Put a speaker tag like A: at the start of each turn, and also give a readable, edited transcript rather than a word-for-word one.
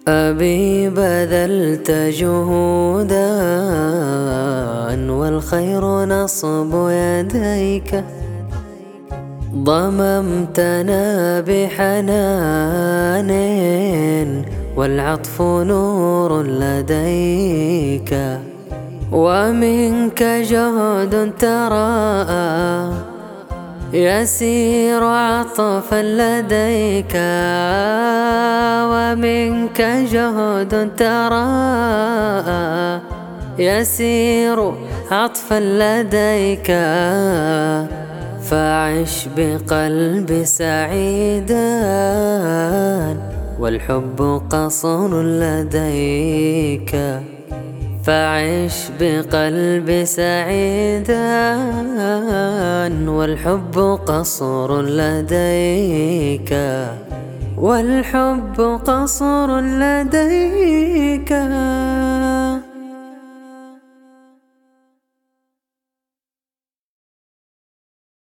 A: أبي بذلت جهودا والخير نصب يديك، ضممتنا بحنان والعطف نور لديك، ومنك جهد تراءى يسير عطفا لديك، ومنك جهد تراءى يسير عطفا لديك، فعش بقلبي سعيدا والحب قصر لديك، فعش بقلبي سعيدا والحب قصر لديك، والحب قصر لديك.